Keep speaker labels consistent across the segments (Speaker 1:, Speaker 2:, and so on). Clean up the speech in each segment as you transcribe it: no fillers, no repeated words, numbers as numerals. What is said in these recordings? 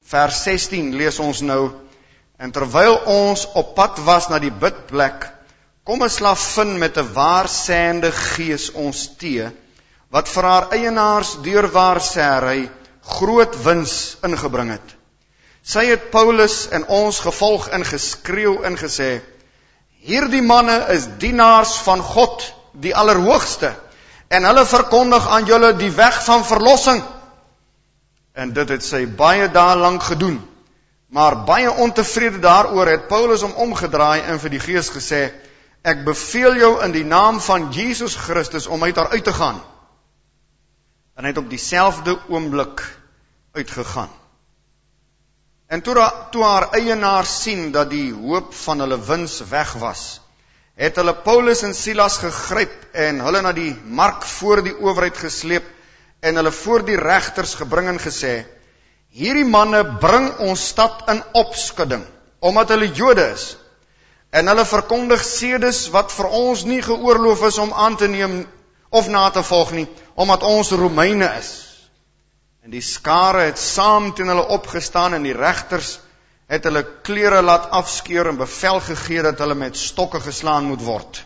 Speaker 1: vers 16 lees ons nou, en terwyl ons op pad was na die bidplek, kom 'n slavin met 'n waarsêende gees ons tee, wat vir haar eienaars deur waarsêry groot wins ingebring het. Sy het Paulus en ons gevolg en geskreeu en gesê, hierdie manne is dienaars van God, die Allerhoogste, en hulle verkondig aan julle die weg van verlossing. En dit het sy baie dae lank gedoen, maar baie ontevrede daaroor het Paulus hom omgedraai en vir die gees gesê, ek beveel jou in die naam van Jesus Christus om uit daar uit te gaan. En hy het op dieselfde oomblik uitgegaan. En toe haar eienaars sien dat die hoop van hulle wins weg was, het hulle Paulus en Silas gegryp en hulle na die mark voor die owerheid gesleep en hulle voor die regters gebring en gesê, hierdie manne bring ons stad in opskudding, omdat hulle Jode is, en hulle verkondig sedes wat vir ons nie geoorloof is om aan te neem of na te volg nie, omdat ons Romeine is. En die skare het saam teen hulle opgestaan en die regters het hulle klere laat afskeur en bevel gegee dat hulle met stokke geslaan moet word.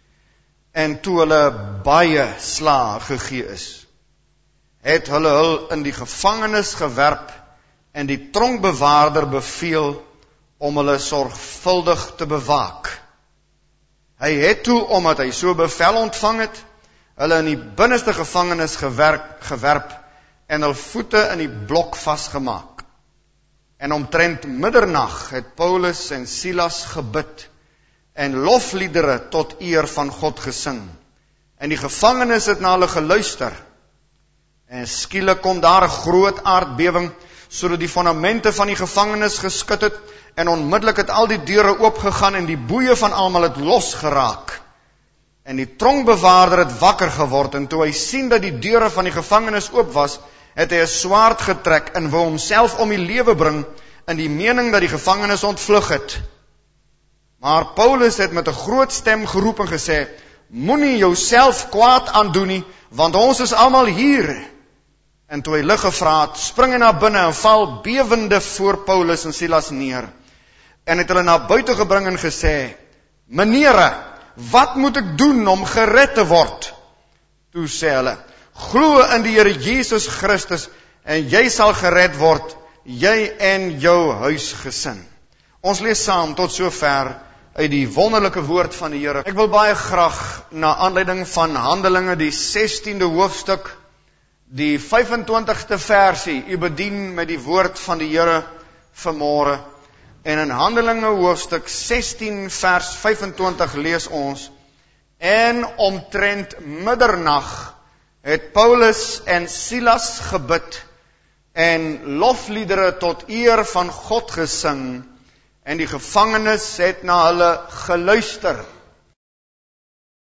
Speaker 1: En toe hulle baie slae gegee is, het hulle hul in die gevangenis gewerp en die tronkbewaarder beveel om hulle sorgvuldig te bewaak. Hy het toe, omdat hy so bevel ontvang het, hulle in die binneste gevangenis gewerp en hul voete in die blok vasgemaak. En omtrent middernag het Paulus en Silas gebid en lofliedere tot eer van God gesing. En die gevangenis het na hulle geluister. En skielik kom daar 'n groot aardbewing, sodat die fondamente van die gevangenis geskud het, en onmiddellik het al die deure oopgegaan en die boeie van almal het losgeraak. En die tronkbewaarder het wakker geword, en toe hy sien dat die deure van die gevangenis oop was, het hy 'n swaard getrek en wou homself om die lewe bring, in die mening dat die gevangenis ontvlug het. Maar Paulus het met 'n groot stem geroep en gesê, moenie jouself kwaad aandoen nie, want ons is almal hier. En toe hy lig gevra het, spring hy na binne en val bewende voor Paulus en Silas neer. En het hulle na buite gebring en gesê, menere, wat moet ek doen om gered te word? Toe sê hulle, glo in die Here Jesus Christus en jy sal gered word, jy en jou huisgesin. Ons lees saam tot sover uit die wonderlike woord van die Here. Ek wil baie graag na aanleiding van Handelinge die 16de hoofstuk, die 25ste versie, u bedien met die woord van die Here vanmôre. En in Handelinge hoofstuk 16 vers 25 lees ons, en omtrent middernag het Paulus en Silas gebid en lofliedere tot eer van God gesing, en die gevangenis het na hulle geluister.